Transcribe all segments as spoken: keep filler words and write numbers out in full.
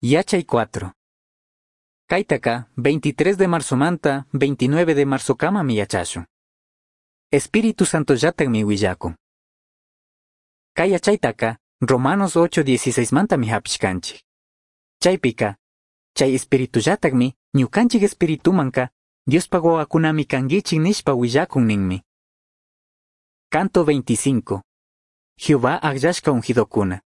Yachay cuatro. Kaitaka, veintitrés de marzo manta, veintinueve de marzo kama mi yachashu. Espíritu Santo yatak mi willaku. Kayachaytaka, Romanos ocho dieciséis manta mi hapishkanchik. Chaypika, chay espíritu yatak mi, ñukanchik espíritu manka, Dios pagó akunami kangichik nishpa willakun ninmi. Canto veinticinco. Jehová agllashka unjidokuna.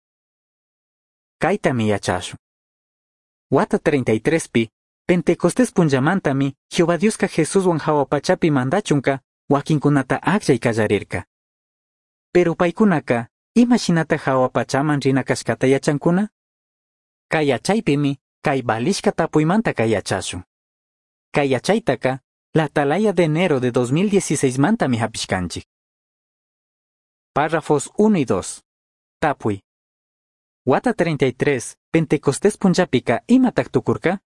Kaita mi yachashu. Wata treinta y tres pi, Pentecostés punllamantami, Jehová Dioska Jesús wan hawapachapi mandachunka, wakinkunata agllay kallarirka. Pero paykunaka, imashinata hawapachaman rinakashkata yachankuna? Kay yachaypimi, kay balishka tapuymanta kay yachashu. Kay yachaytaka, la atalaya de enero de dos mil dieciséis manta mi hapishkanchik. Párrafos uno y dos. Tapuy. Wata treinta y tres, Pentecostés punllapika imatak tukurka?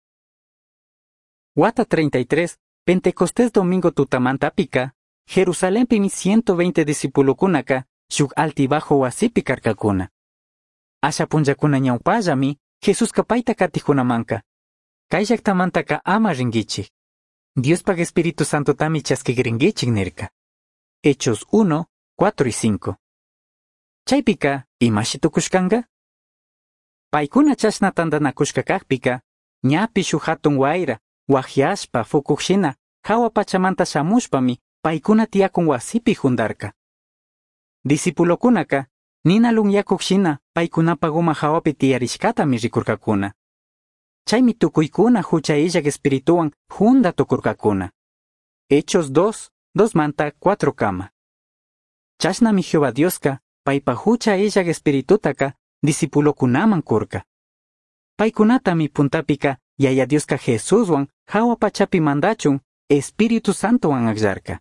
Wata treinta y tres, Pentecostés domingo tutamantapika, Jerusalén pimi ciento veinte discipulukunaka, shuk altibajo wasipi karkakuna. Asha punllakuna ñawpallami, Jesús kapayta katijunamanka. Kay llaktamantaka ama ringichik. Diospag Espíritu Santo tami chaskigringichik nirka. Hechos uno, cuatro y cinco. Chaypika, imashi tukushkanga? Paykuna chashna tandanakushka kakpika, ñapi shuk hatun wayra, wahyashpa fukuqshina, hawapachamanta shamushpami, paykuna tiyakun wasipi jundarka. Discipulokunaka, nina lunyakuqshina, paykunapa guma hawapi tiyarishkatami rikurkakuna. Chaymi tukuykuna hucha illak espirituwan junda tukurkakuna. Hechos dos, dos manta cuatro kama. Chashnami Jehová Dioska, paypa hucha illak espiritutaka, discipulokunaman kurka. Paykunatami puntapika, yaya Dioska Jesúswan, hawapachapi mandachun, Espíritu Santowan agllarka.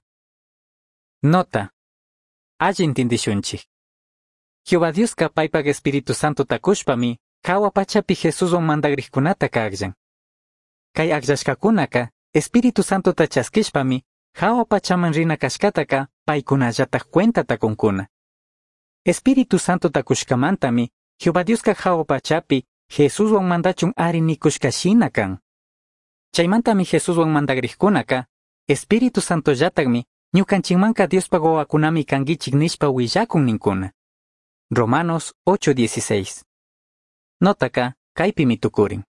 Nota. Alli intindishunchik. Jehová Dioska paypag Espíritu Santo takushpami, hawapachapi Jesúswan mandagrikkunata kagllan. Kay agllashkakunaka, Espíritu Santo tachaskishpami, hawapachaman rina kashkataka, paykunallatak cuenta takunkuna. Espíritu Santo takushkamantami, Jehová Dioska hawapachapi, Jesúswan mandachun ari nikushkashina kan. Chaymantami Jesúswan mandagrikkunaka, Espíritu Santo llatakmi, ñukanchikmanka Diospag wawakunami kangichik nishpa willakun ninkuna. Romanos ocho dieciséis. Notaka, kaypimi tukurin.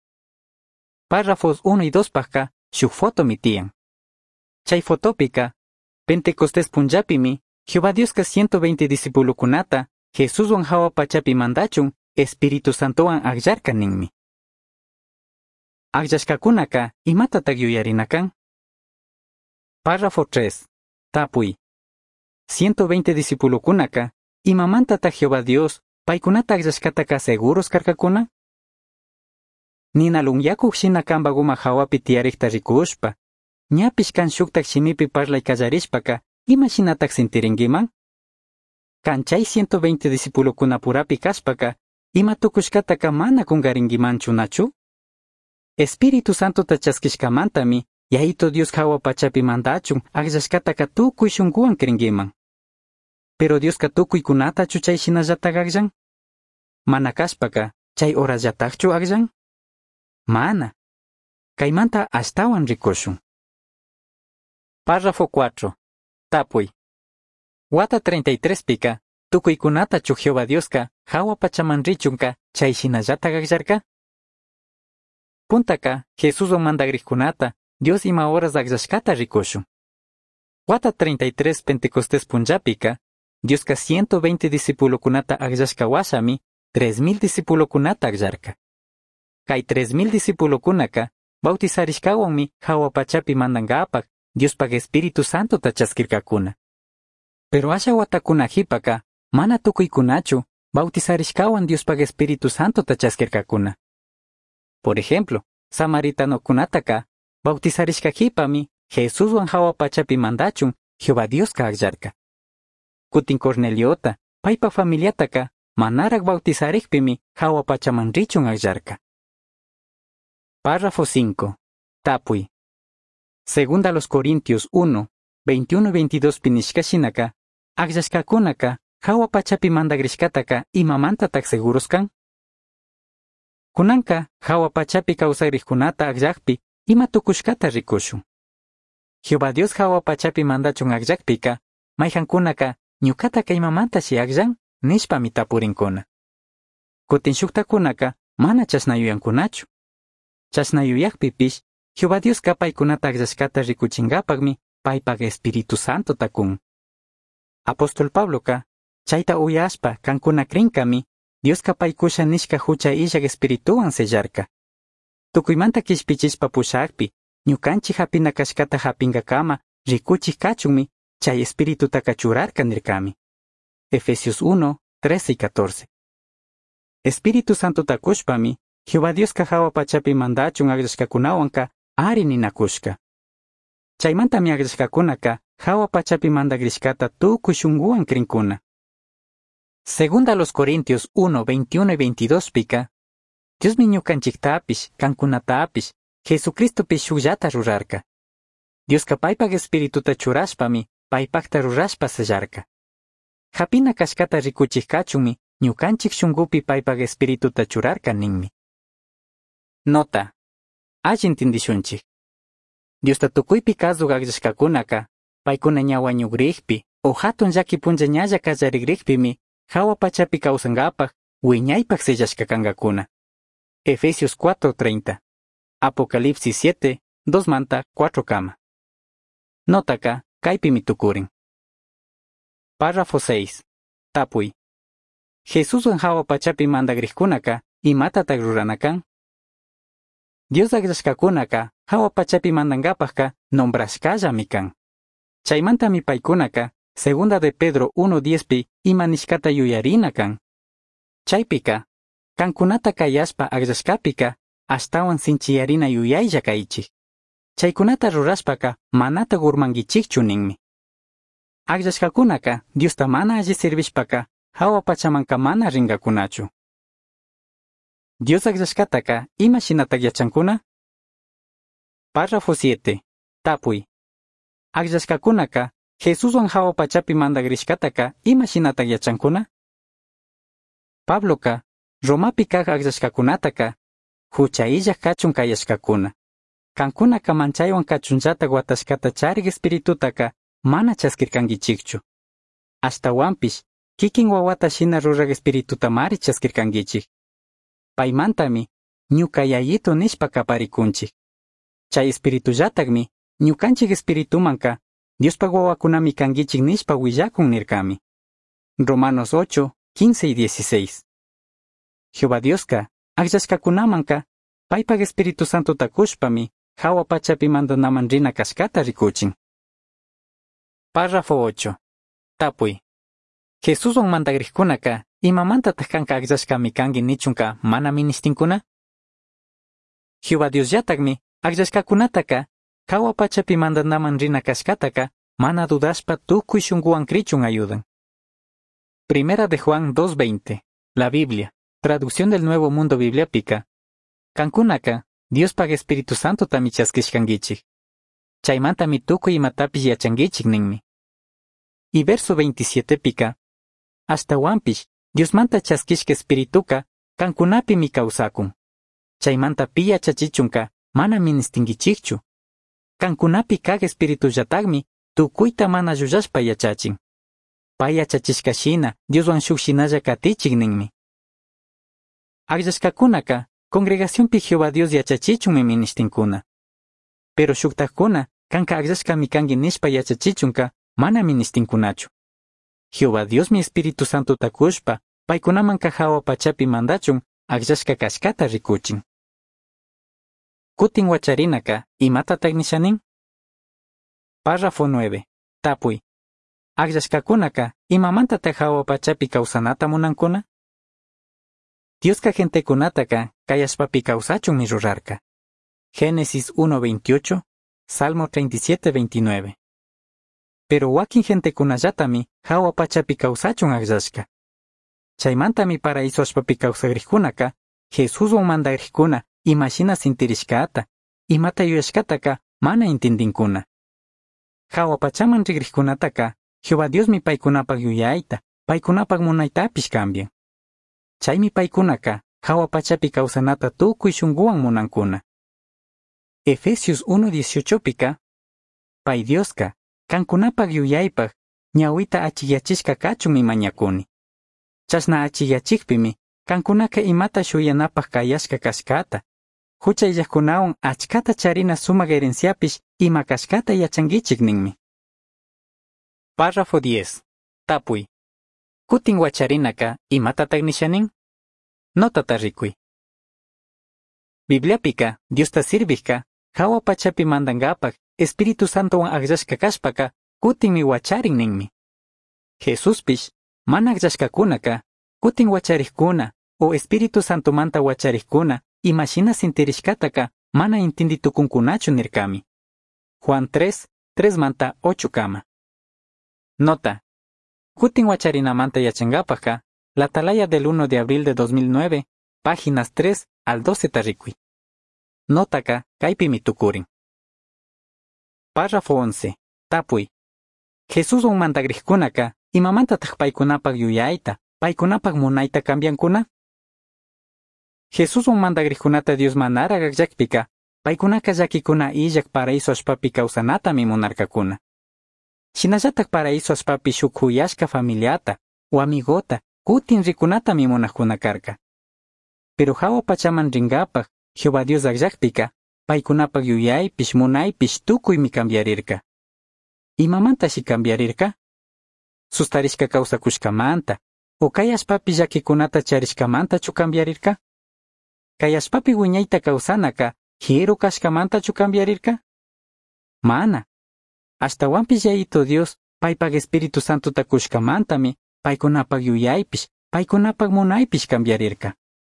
Párrafos uno y dos pajka, shuk foto mi tiyan. Chay fotopika, Pentecostés punllapimi, Jehová Dioska ciento veinte discipulukunata, Jesúswan hawapachapi mandachun, Espíritu Santowan agllarka ninmi. Agllashkakunaka, imatatak yuyarinakan? Párrafo tres. Tapuy. ciento veinte discipulukunaka, imamantatak Jehová Dios, paykunata agllashkataka seguros karkakuna? Nina lunyakuqshina kanpa guma hawapi tiyarikta rikushpa, ñapish kan shuktak shimipi parlay kallarishpaka, imashinatak sintiringiman? Kanchay ciento veinte discipulukuna purapi kashpaka, ima tukushkataka mana kungaringimanchu nachu? Espíritu Santo tachaskishkamantami, yahito Dios hawapachapi mandachun, agllashkataka tukuy shunkuwan kringiman. Pero Dioska tukuykunata chuchay shinallatak agllan? Mana kashpaka, chay horallatakchu agllan? Mana. Kaymanta ashtawan rikushun. Párrafo cuatro. Tapuy. Wata treinta y tres pika, tukuykunata chu Jehová Dioska, hawapachaman richunka, chay shinallatak agllarka? Puntaka, Jesúswan mandagrikkunata, Dios ima horas agllashkata rikushun. Wata treinta y tres Pentecostés punllapika, Dioska ciento veinte discipulukunata agllashka washami, tres mil discipulukunata agllarka. Kay tres mil discipulukunaka, bautizarishkawanmi hawapachapi mandangapak, Diospag Espíritu Santo tachaskirkakuna. Pero asha watakunajipaka, mana tukuykunachu, bautizarishkawan Diospag Espíritu Santo tachaskirkakuna. Por ejemplo, samaritanokunataka, bautizarishkajipami, Jesúswan hawapachapi mandachun, Jehová Dioska agllarka. Kutin Corneliota, paypa familiataka, manarak bautizarikpimi, hawapachaman richun agllarka. Párrafo cinco. Tapuy. Segunda a los Corintios uno, veintiuno y veintidós pinishkashinaka, agllashkakunaka, hawapachapi mandagrishkataka imamantatak seguros kan? Kunanka, hawapachapi kawsariqkunata aqllaqpi, ima tukushkata rikushun. Jehová Dios hawapachapi mandachun aqllaqpika, mayqankunaka, ñukataka imamantashi aqllan, nishpami tapurinkuna. Kutin shuktakunaka, mana chasnayuyankunachu. Chasnayuyaqpipish, Jehová Dios paykunata aqllashkata rikuchinkapaqmi, paypaq Espíritu Santo takun. Apóstol Pabloka, chayta uyashpa kankuna krinkami, Dios paykusha nishka hucha illak espirituwan sellarka. Tukuymanta kishpichishpa pushaqpi, ñukanchik hapinakashkata hapinkakama, rikuchik kachunmi, chay espiritutaka churarka nirkami. Efesios uno, trece y catorce. Espíritu Santo takushpami, Jehová Dios hawapachapi mandachun aqllashkakunawanka, ari ninakushka. Chaymantami aqllashkakunaka, hawapachapi mandagrishkata tukuy shunguwan krinkuna. Segunda los Corintios uno, veintiuno y veintidós pika, Dios mi ñukanchiktapish, kankunatapish, Jesucristopish shukllata rurarka. Dios paypaq espirituta churashpami, paypaqta rurashpa sellarka. Hapina kashkata rikuchik kachunmi, ñukanchik shungupi paypaq espirituta churarka ninmi. Nota. Allin tindishunchik. Diosta tukuypi kazuq aqllashkakunaka, paykuna ñawañuqriqpi, o hatun llaki punlla ñalla kallariqriqpimi, hawapachapi kawsankapaq, wiñaypaq sellashka kankakuna. Efesios cuatro treinta. Apocalipsis siete, dos manta, cuatro kama. Notaka, kaypimi tukurin. Párrafo seis. Tapuy. Jesuswan hawapachapi mandagriqkunaka, imatataq ruranakan? Dios aqllashkakunaka, hawapachapi mandankapaqka, nombrashkallami kan. Chaymantami paykunaka, segunda de Pedro uno diez pi, ima nishkata yuyarina kan. Chaypika, kankunata kayashpa aqllashkapika, ashtawan sinchiyarina yuyaylla kaychik. Chaykunata rurashpaka, manata urmankichikchu ninmi. Aqllashkakunaka, Diosta mana alli sirvishpaka, hawapachamanka mana rinkakunachu. Dios aqllashkataka, ima shinatak yachankuna? Párrafo siete. Tapuy. Aqllashkakunaka, Jesuswan hawapachapi mandagrishkataka, ima shinatak yachankuna? Pabloka, Romapi kaq aqllashkakunataka, hucha illak kachun kayashkakuna. Kankunaka manchaywan kachunllatak watashkata charik espiritutaka, mana chaskirkankichikchu. Ashtawanpish, kikin wawata shina rurak espirituta mari chaskirkankichik. Paymantami, ñuka yayitu nishpa kaparikunchik. Chay espiritullatakmi, ñukanchik espiritumanka, Diospaq wawakunami kankichik nishpa willakun nirkami. Romanos ocho, quince y dieciséis. Jehová Dioska, aqllashkakunamanka, paypaq Espíritu Santo takushpami, hawapachapi mandanaman rina kashkata rikuchin. Párrafo ocho. Tapuy. Jesuswan mandagriqkunaka, imamantataq kanka aqllashkami kanki nichunka mana ministinkuna? Jehová Diosllatakmi, aqllashkakunataka, hawapachapi mandanaman rina kashkataka, mana dudashpa tukuy shunkuwan krichun ayudan. Primera de Juan dos veinte. La Biblia. Traducción del Nuevo Mundo Bibliápica. Kankunaka, Diospaq Espíritu Santo tami chaskishkankichik. Chaymantami tukuy imatapish yachankichik ninmi. Y verso veintisiete pika. Ashtawanpish, Diosmanta chaskishka espirituka, kankunapi mi kawsakun. Chaymanta pi yachachichunka, mana ministinkichikchu. Kankunapi kaq espiritullatakmi, tukuyta mana llullashpa yachachin. Pay yachachishkashina, Dioswan shukshinalla katichik ninmi. Aqllashkakunaka, congregacionpi Jehová Dios yachachichunmi ministinkuna. Pero shuktakkuna, kanka aqllashkami kanki nishpa yachachichunka, mana ministinkunachu. Jehová Dios mi Espíritu Santo takushpa, paykunamanka hawapachapi mandachun, aqllashka kashkata rikuchin. Kutin wacharinaka, imatataq nishanin? Párrafo nueve. Tapuy. Aqllashkakunaka, imamantataq hawapachapi kawsanata munankuna? Dioska gentekunataka, kayashpapi kawsachunmi rurarka. Génesis uno veintiocho, Salmo treinta y siete veintinueve. Pero wakin gentekunallatami, hawapachapi kawsachun aqllashka. Chaymantami paraíso ashpapi kawsagriqkunaka, Jesuswan mandagriqkuna, imashina sintirishkata, imata yuyashkataka, mana intindinkuna. Hawapachaman riqriqkunataka, Jehová Diosmi paykunapaq yuyayta, paykunapaq munaytapish cambian. Chaymi paykunaka, hawapachapi kawsanata tukuy shunguwan munankuna. Efesios uno dieciocho pika, Pay Dioska, kankunapag yuyaypag, ñawita achiyachishka kachunmi mañakuni. Chasna achiyachikpimi, kankunaka imata shuyanapag kayashka kashkata. Huchayllajkunawan achkata charina sumak herenciapish ima kashkata yachangichik ninmi. Párrafo diez. Tapuy. Kutin wacharinaka imatatag nishanin? Notata rikuy. Bibliapika, Diosta sirvijka, hawapachapi mandangapag, Espíritu Santowan agllashka kashpaka, kutinmi wacharin ninmi. Jesuspish, mana agllashkakunaka, kutin wacharikuna, o Espíritu Santo manta wacharikuna, imashina sintirishkataka, mana intinditukunkunachu nirkami. Juan tres, tres manta ocho kama. Nota. Kutin wacharinamanta yachangapaka, la atalaya del uno de abril de dos mil nueve, páginas tres al doce tarikui. Notaka, kaipimi tukurin. Párrafo once. Tapuy. Jesús un mandagrihkunaka, imamantataq paykunapag yuyayta, paykunapag munayta cambiankuna? Jesús un mandagrihkunata Dios manara gagllakpika, paykunaka llakikuna illak paraíso ashpapi kawsanatami munarkakuna. Shinallatak paraíso ashpapi shuk huyashka familiata, o amigota, kutin rikunatami munajkuna karka. Pero hawapachaman ringapag, Jehová Dios gagllakpika, paykunapag yuyaypish munaypish tukuymi cambiarirka. Imamantashi cambiarirka? Sustarishka kawsakushkamanta, o kay ashpapi llakikunata charishkamantachu cambiarirka? Kay ashpapi wiñayta kawsanaka, hieru kashkamantachu cambiarirka? Mana. Ashtawanpish yayito Dios, paypag Espíritu Santo takushkamantami, paykunapag yuyaypish, paykunapag munaypish cambiarirka.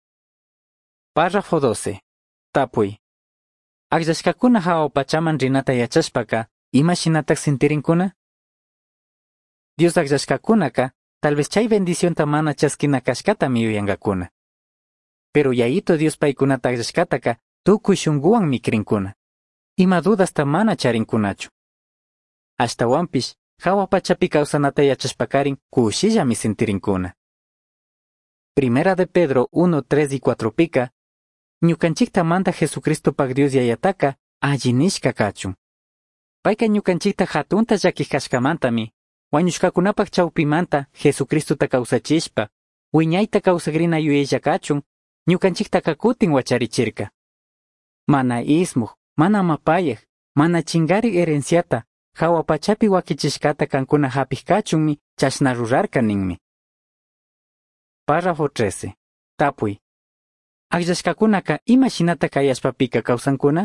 Párrafo doce. Tapuy. Agllashkakuna hawapachaman rinata yachashpaka, imashinatak sintirinkuna? Dios agllashkakunaka, tal vez chay bendicionta mana chaskina kashkatami yuyankakuna. Pero yayito Dios paykunata agllashkataka, tukuy shunguwan mikrinkuna. Ima dudasta mana charinkunachu. Ashtawanpish, hawapachapi kawsanata yachashpakarin, kushillami sintirinkuna. Primera de Pedro uno, tres y cuatro pika, ñukanchikta manda Jesucristo pag Dios yayataka, allinishka kachun. Payka ñukanchikta hatunta llakikashkamantami, wañushkakunapag chawpimanta Jesucristo ta kawsachishpa, wiñayta kawsagrina yuyaylla kachun, ñukanchiktaka kutin wacharichirka. Mana ismuj, mana mapayaj, mana chingari herenciata, hawapachapi wakichishkata kankuna hapij kachunmi, chashna rurarka ninmi. Párrafo trece. Tapuy. Agllashkakunaka imashinata kayashpapika kawsankuna?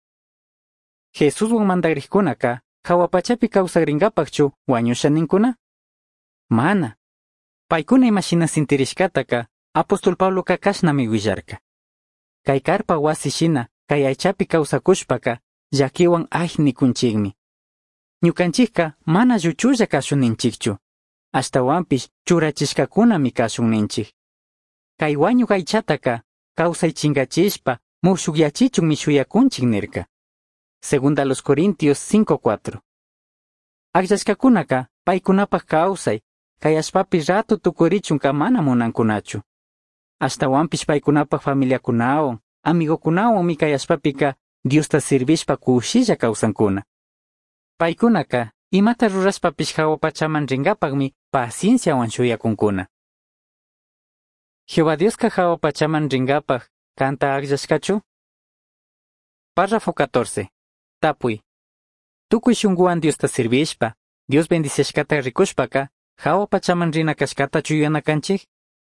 Jesús wan mandagrihkunaka, hawapachapi kawsagringapakchu wañusha ninkuna? Mana. Paykuna imashina sintirishkataka, Apóstol Pablo kakashnami willarka. Kay karpa wasi shina, kay aychapi kawsakushpaka, llakiwan ajnikunchikmi. Ñukanchikka mana lluchulla kashunninchikchu. Ashtawanpish churachishkakunami kashunninchik. Kay wañuq aychataka, kawsaychingachishpa, mushukyachichunmi shuyakunchik nirka. Segunda los Corintios cinco cuatro. Agllashkakunaka, paykunapaq kawsay, kay ashpapi ratu tukurichunka mana munankunachu. Ashtawanpish paykunapaq familiakunawan, amigokunawanmi kay ashpapika Diosta sirvishpa kushilla kawsankuna. Paykunaka, imata rurashpapish hawapachaman ringapagmi pacienciawan shuyakunkuna. Jehová Dioska hawapachaman ringapag, kanta agllashkachu? Párrafo catorce. Tapuy. Tukuy shunguwan Diosta sirvishpa, Dios bendicishkata rikushpaka, hawapachaman rina kashkatachu yuyanakanchik?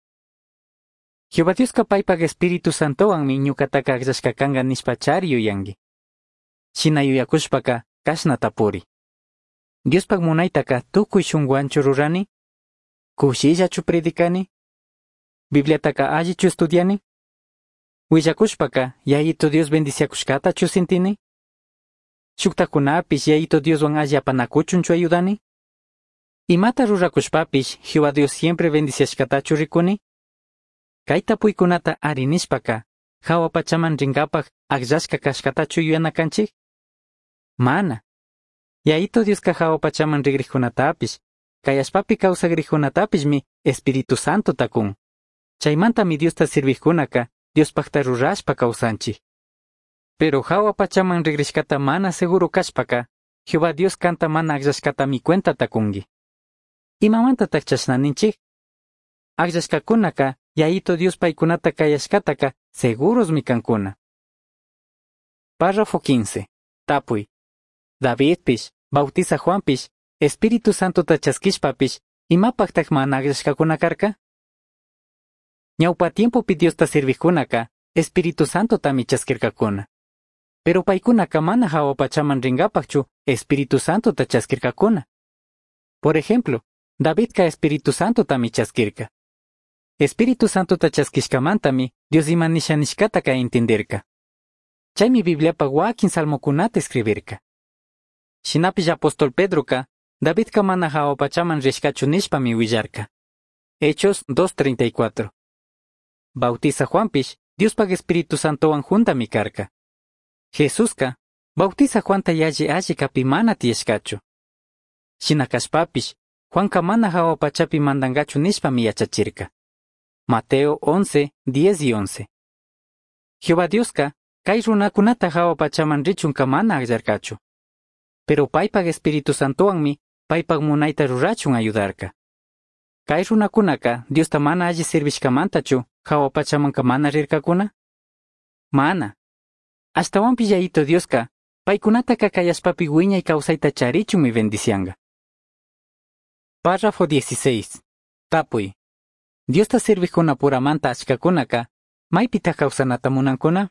Jehová Dioska paypag Espíritu Santowanmi ñukataka agllashkakanga nishpachari yuyangi. Shina yuyakushpaka, kashna tapuri. Diospag munaytaka tukuy shunguwanchu rurani? Kushillachu predikani? Bibliataka allichu estudiani? Willakushpaka, yayito Dios bendiciakushkatachu sintini? Shuktakunapish yayito Dioswan alli apanakuchunchu ayudani? Imata rurakushpapish, Jehová Dios siempre bendiciashkatachu rikuni? Kay tapuykunata arinishpaka, hawapachaman ringapag agllashka kashkatachu yuyanakanchik? Mana. Yayito Dioska hawapachaman rigrihkunatapish, kay ashpapi kawsagrijkunatapishmi Espíritu Santo takun. Chaymanta mi Diosta sirvikunaka, Diospakta rurashpa kawsanchik. Pero hawa pachaman rigrishkata mana seguro kashpaka, Jehová Dios kanta mana agllashkata mi cuenta takungi. Imamanta takchashnaninchik? Agllashkakunaka, yaito Dios paikunata kayashkataka, seguros mi kankuna. Párrafo quince. Tapuy. David pish, bautiza Juan pish, Espíritu Santo tachaskishpa pish, imapaktak mana agllashkakunakarka? Ñawpa tiempo pi Diosta sirvikunaka, Espíritu Santo tamichaskirkakuna. Pero paikunaka mana hawa pachaman ringapakchu, Espíritu Santo tachaskirkakuna. Por ejemplo, David ka Espíritu Santo tamichaskirka. Espíritu Santo tachaskishkamantami, Dios imanishanishkata ka entenderka. Chaymi Bibliapa wakin salmokunata escribirka. Shinapish apóstol Pedro ka, David ka mana hawa pachaman rishkachu nishpami willarka. Hechos dos treinta y cuatro. Bautiza Juanpish, Dios pag Espíritu Santo wan juntami karka. Jesús ka, bautiza Juan tayaji aji kapi mana tieshkachu. Shinakashpapish, Juan ka mana hawa pachapi mandangachu nishpami yachachirka. Mateo once, diez y once. Jehová Dios ka, kay runakunata hawa pachaman richun ka mana aglllarkachu. Pero paypag Espíritu Santo wanmi, paypag munayta rurachun ayudarka. Kay runakunaka, Dios ta mana alli servishkamantachu, hawa pachaman ka mana rirkakuna? Mana. Hasta wanpi yayito Dios ka, paykunata ka kayashpapi wiñay kawsayta charichun mi bendicianga. Párrafo dieciséis. Tapuy. Dios ta servijuna puramanta ashkakunaka, maypita kawsanata munankuna?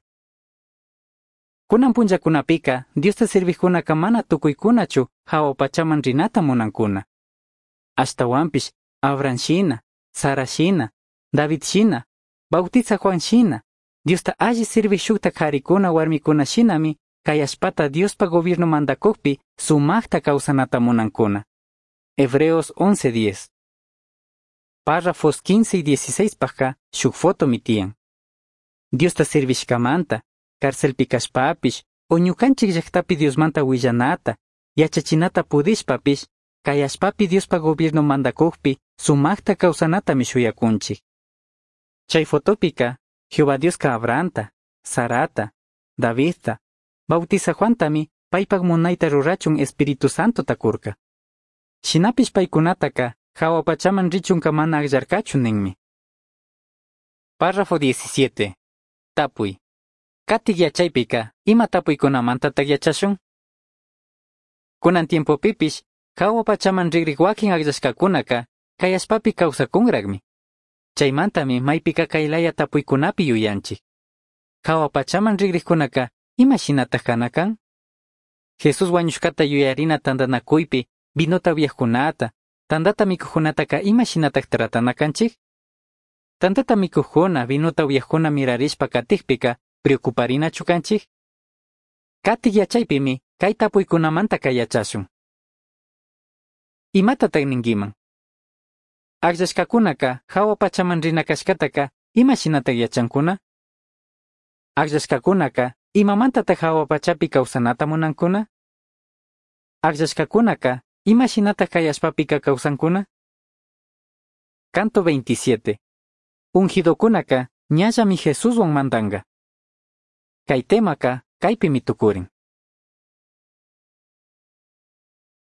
Kunan punllakunapika, Dios ta servijunaka mana tukuykunachu, hawa pachaman rinata munankuna. Hasta wanpish, Abraham shina, Sara shina, David shina, bautiza Juan shina, Dios ta alli servishukta karikuna warmikuna shinami, kayashpata Dios pa gobierno mandakukpi, sumakta kawsanata munankuna. Hebreos once diez. Párrafos quince y dieciséis paja, shukfoto mitian. Dios ta servishkamanta, cárcelpi kashpapish, o ñukanchik llaqtapi Diosmanta willanata, yachachinata pudishpapish, kayashpapi Dios pa gobierno mandakukpi, sumakta kawsanata mishuyakunchik. Chay fotopika, Jehová Dios ka Abrahanta, Sarata, Davidta, bautiza Juantami, paypag munayta rurachun Espíritu Santo takurka. Shinapish paykunataka, hawa pachaman richun ka mana aglllarkachun ninmi. Párrafo diecisiete. Tapuy. Katik yachaypika, ima tapuykunamanta tagyachashun? Kunan tiempo pipish, hawa pachaman rigrik wakin agllashkakunaka, kayashpapi kawsakunragmi. Chaymantami maypika kaylaya tapuykunapi yuyanchik. Hawa pachaman rigrikkunaka, ima shinataq kanakan? Jesús wañushkata yuyarina tandanakuypi, vinota viejkunata, tandata mikujunataka ima shinataq tratanakanchik? Tandata mikujuna, vinota viejkuna mirarishpa katikpika, preocuparinachu kanchik? Katik yachaypimi, kay tapuykunamanta kayachashun. Imatataq ninkiman? Agllashkakunaka, hawa pachaman rinakashkataka, ima shinataq yachankuna? Agllashkakunaka, imamantataq hawa pachapi kawsanata munankuna? Agllashkakunaka, ima shinataq kayashpapika kawsankuna? Canto veintisiete. Ungidokunaka, ñalla mi Jesús wan mandanga. Kay temaka, kaypi mi tukurin.